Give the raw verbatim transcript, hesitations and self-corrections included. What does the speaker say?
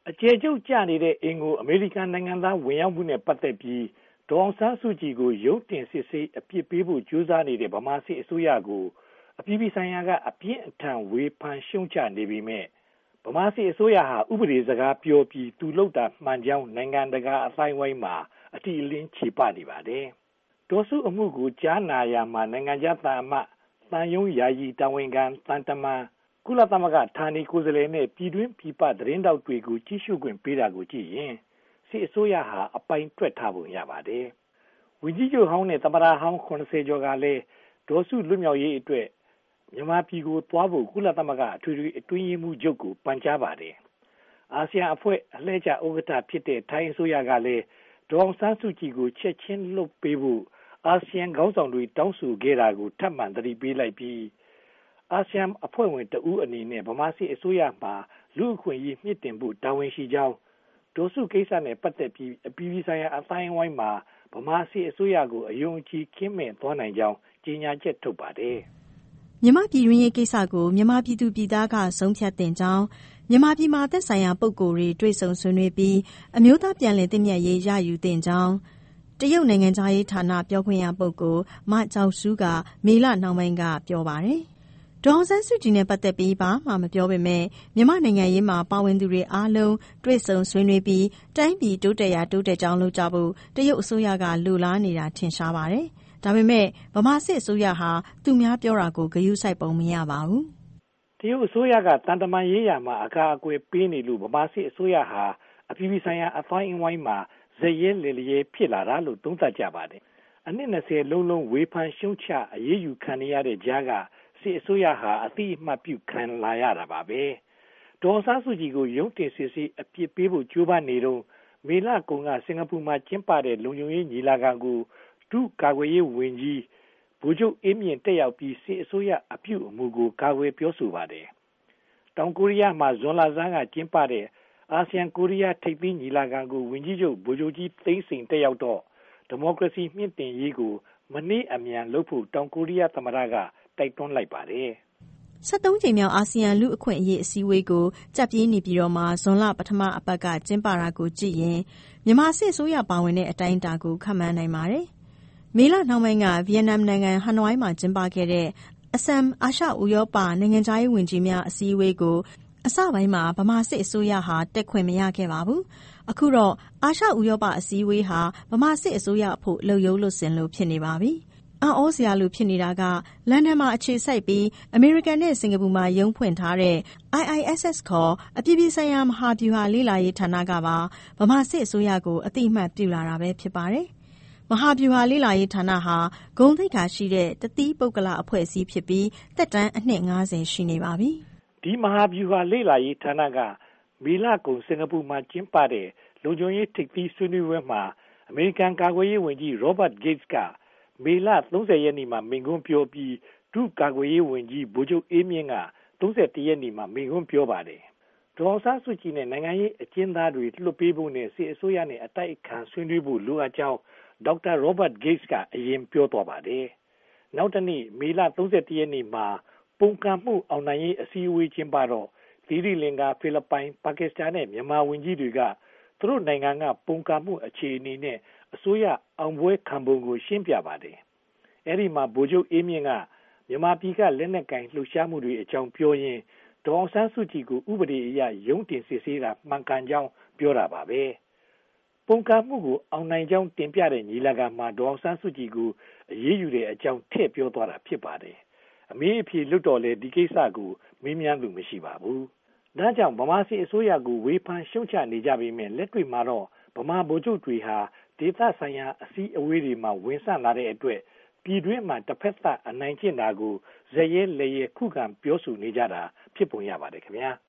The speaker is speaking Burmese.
အကျယ်ချုပ်ကျနေတဲ့အင်ကိုအမေရိကန်နိုင်ငံသားဝင်ရောက်မှုနဲ့ပတ်သက်ပြီးဒေါ်အောင်ဆန်းစုကြည်ကိုရုံးတင်စစ်ဆေးအပြစ်ပေးဖို့ကြိုးစားနေတဲ့ဗမာစစ်အစိုးရကိုအပြည်ပြည်ဆိုင်ရာကအပြင်းအထန်ဝေဖန်ရှုံချနေပေမဲ့ဗမာစစ်အစိုးရဟာဥပဒေစကားပြောပြီးသူလုပ်တာမှန်ကြောင်းနိုင်ငံတကာအသိုင်းအဝိုင်းမှာအတိအလင်းခြေပနေပါတယ်။ဒေါ်စုအမှုကိုကြားနာရမှာနိုင်ငံခြားသံအမတ်သံယုံယာယီတာဝန်ခံတန်တမန်ကုလသမဂ္ဂဌာနေကိုယ်စားလှယ်နဲ့ပြည်တွင်းပြည်ပသတင်းတောက်တွေကိုကြီးစုခွင့်ပေးတာကိုကြည့်ရင်စစ်အစိုးရဟာအပိုင်တွက်ထားပုံရပါတယ်။ဝင်းကြီးချုပ်ဟောင်းနဲ့သမ္မတဟောင်းခုနှစ်ဆယ်ကျော်ကလည်းဒေါ်စုလွတ်မြောက်ရေးအတွက်မြန်မာပြည်ကိုသွားဖို့ကုလသမဂ္ဂအထွေထွေအတွင်းရေးမှူးချုပ်ကိုပန်ကြားပါတယ်။အာဆီယံအဖွဲ့အလှည့်ကျဥက္ကဋ္ဌဖြစ်တဲ့ထိုင်းအစိုးရကလည်းဒေါ်အောင်ဆန်းစုကြည်ကိုချက်ချင်းလွှတ်ပေးဖို့အာဆီယံခေါင်းဆောင်တွေတောင်းဆိုခဲ့တာကိုထပ်မံသတိပေးလိုက်ပြီးအာဆီယံအဖွဲ့ဝင်တဦးအနေနဲ့ဗမာစစ်အစိုးရမှာလူအခွင့်အရေးမြင့်တင်ဖို့တာဝန်ရှိကြောင်းဒေါ်စုကိစ္စနဲ့ပတ်သက်ပြီးအပြည်ပြည်ဆိုင်ရာအတိုင်းအဝိုင်းမှာဗမာစစ်အစိုးရကိုအယုံကြည်ခင်းမဲ့သွားနိုင်ကြောင်းကြေညာချက်ထုတ်ပါတယ်။မြန်မာပြည်တွင်းရေးကိစ္စကိုမြန်မာပြည်သူပြည်သားကဆုံးဖြတ်တင်ကြောင်းမြန်မာပြည်မှာသက်ဆိုင်ရာပုဂ္ဂိုလ်တွေတွေ့ဆုံဆွေးနွေးပြီးအမျိုးသားပြန်လည်သင့်မြတ်ရေးရယူတင်ကြောင်းတရုတ်နိုင်ငံသားရေးဌာနပြောခွင့်ရပုဂ္ဂိုလ်မကျောက်စုကမေလနှောင်းပိုင်းကပြောပါတယ်။ဒေါ်အောင်ဆန်းစုကြည်နဲ့ပတ်သက်ပြီးဘာမှမပြောပေမဲ့မြန်မာနိုင်ငံရေးမှာပါဝင်သူတွေအားလုံးတွေ့ဆုံဆွေးနွေးပြီးတိုင်းပြည်တိုးတက်ရာတိုးတက်ကြောင်းလုပ်ကြဖို့တရုတ်အစိုးရကလိုလားနေတာထင်ရှားပါတယ်။ဒါပေမဲ့ဗမာစစ်အစိုးရဟာသူများပြောတာကိုဂရုစိုက်ပုံမရပါဘူး။တရုတ်အစိုးရကတန်တမာရေးရာမှာအကာအကွယ်ပေးနေလို့ဗမာစစ်အစိုးရဟာအပြည်ပြည်ဆိုင်ရာအတိုင်းအဝိုင်းမှာဇရဲလေလျက်ဖြစ်လာတာလို့သုံးသပ်ကြပါတယ်။အနှစ်နှစ်ဆယ်လုံးလုံးဝေဖန်ရှုံချအရေးယူခံရတဲ့ကြားကစစ်အစိုးရဟာအတိအမှတ်ပြုခံလာရတာပါပဲ။ဒေါ်ဆန်းစုကြည်ကိုရုံးတင်စစ်ဆေးအပြစ်ပေးဖို့ကြိုးပမ်းနေတော့မေလကုံကစင်ကာပူမှာကျင်းပတဲ့လုံခြုံရေးညီလာခံကိုဒုကာကွယ်ရေးဝန်ကြီးဗိုလ်ချုပ်အေးမြင့်တက်ရောက်ပြီးစစ်အစိုးရအပြုအမူကိုကာကွယ်ပြောဆိုပါတယ်။တောင်ကိုရီးယားမှာဇွန်လဆန်းကကျင်းပတဲ့အာဆီယံကိုရီးယားထိပ်သီးညီလာခံကိုဝန်ကြီးချုပ်ဗိုလ်ချုပ်ကြီးသိန်းစိန်တက်ရောက်တော့ဒီမိုကရေစီမြင့်တင်ရေးကိုမနှေးအမြန်လုပ်ဖို့တောင်ကိုရီးယားသမ္မတကတိုက်တွန်းလိုက်ပါတယ်။ဆက်သုံးကြိမ်မြောက်အာဆီယံလူအခွင့်အရေးအစည်းအဝေးကိုကြပ်ပြေးနေပြည်တော်မှာဇွန်လပထမအပတ်ကကျင်းပတာကိုကြည့်ရင်မြန်မာစစ်အစိုးရပါဝင်တဲ့အတိုင်းအတာကိုခန့်မှန်းနိုင်ပါတယ်။မေလနှောင်းပိုင်းကဗီယက်နမ်နိုင်ငံဟနွိုင်းမှာကျင်းပခဲ့တဲ့အဆမ်အာရှဥရောပနိုင်ငံခြားရေးဝန်ကြီးများအစည်းအဝေးကိုအစပိုင်းမှာဗမာစစ်အစိုးရဟာတက်ခွင့်မရခဲ့ပါဘူး။အခုတော့အာရှဥရောပအစည်းအဝေးဟာဗမာစစ်အစိုးရအဖို့လှုပ်ရုပ်လှုပ်စင်လို့ဖြစ်နေပါပြီ။အံ့ဩစရာလိုဖြစ်နေတာကလန်ဒန်မှာအခြေစိုက်ပြီးအမေရိကန်နဲ့စင်ကာပူမှာရုံးဖွင့်ထားတဲ့ အိုင် အိုင် အက်စ် အက်စ် ခေါ်အပြည်ပြည်ဆိုင်ရာမဟာဗျူဟာလေ့လာရေးဌာနကပါဗမာစစ်အစိုးရကိုအတိအမှတ်ပြုလာတာပဲဖြစ်ပါတယ်။မဟာဗျူဟာလေ့လာရေးဌာနဟာဂုဏ်သိက္ခာရှိတဲ့တသီးပုဂ္ဂလအဖွဲ့အစည်းဖြစ်ပြီးသက်တမ်းအနှစ်ငါးဆယ်ရှိနေပါပြီ။ဒီမဟာဗျူဟာလေ့လာရေးဌာနကမေလကုန်စင်ကာပူမှာကျင်းပတဲ့လုံခြုံရေးထိပ်သီးဆွေးနွေးပွဲမှာအမေရိကန်ကာကွယ်ရေးဝန်ကြီး Robert Gates ကမေလသုံးဆယ်ရက်နေ့မှာမိန့်ခွန်းပြောပြီးဒုကာကွယ်ရေးဝန်ကြီးဗိုလ်ချုပ်အေးမြင့်ကသုံးဆယ်တစ်ရက်နေ့မှာမိန့်ခွန်းပြောပါတယ်။ဒေါ်အောင်ဆန်းစုကြည်နဲ့နိုင်ငံရေးအကျဉ်းသားတွေလွှတ်ပေးဖို့နဲ့စစ်အစိုးရနဲ့အတိုက်အခံဆွေးနွေးဖို့လိုအပ်ကြောင်းဒေါက်တာ Robert Gates ကအရင်ပြောသွားပါတယ်။နောက်တနေ့မေလသုံးဆယ်တစ်ရက်နေ့မှာပုန်ကန်မှုအောင်နိုင်ရေးအစည်းအဝေးကျင်းပတော့သီရိလင်္ကာဖိလစ်ပိုင်ပါကစ္စတန်နဲ့မြန်မာဝန်ကြီးတွေကသူတို့နိုင်ငံကပုန်ကန်မှုအခြေအနေနဲ့အစိုးရအောင်ပွဲခံပုံကိုရှင်းပြပါတယ်။အဲဒီမှာဗိုလ်ချုပ်အေးမြင့်ကမြန်မာပြည်ကလက်နက်ကင်လှုပ်ရှားမှုတွေအကြောင်းပြောရင်းဒေါ်အောင်ဆန်းစုကြည်ကိုဥပဒေအရရုံးတင်စစ်ဆေးတာမှန်ကန်ကြောင်းပြောတာပါပဲ။ပုန်ကန်မှုကိုအောင်နိုင်ကြောင်းတင်ပြတဲ့ညီလာခံမှာဒေါ်အောင်ဆန်းစုကြည်ကိုအရေးယူတဲ့အကြောင်းထည့်ပြောသွားတာဖြစ်ပါတယ်။အမေးအဖြေလွတ်တော်လဲဒီကိစ္စကိုမေးမြန်းသူမရှိပါဘူး။ဒါကြောင့်ဗမာစစ်အစိုးရကိုဝေဖန်ရှုံချနေကြပေမဲ့လက်တွေ့မှာတော့ဗမာဗိုလ်ချုပ်တွေဟာဒေသဆိုင်ရာအစည်းအဝေးတွေမှာဝင်ဆန့်လာတဲ့အတွက်ပြည်တွင်းမှာတစ်ဖက်သက်အနိုင်ကျင့်တာကိုဇရဲလေရဲခုခံပြောဆိုနေကြတာဖြစ်ပုံရပါတယ်ခင်ဗျာ။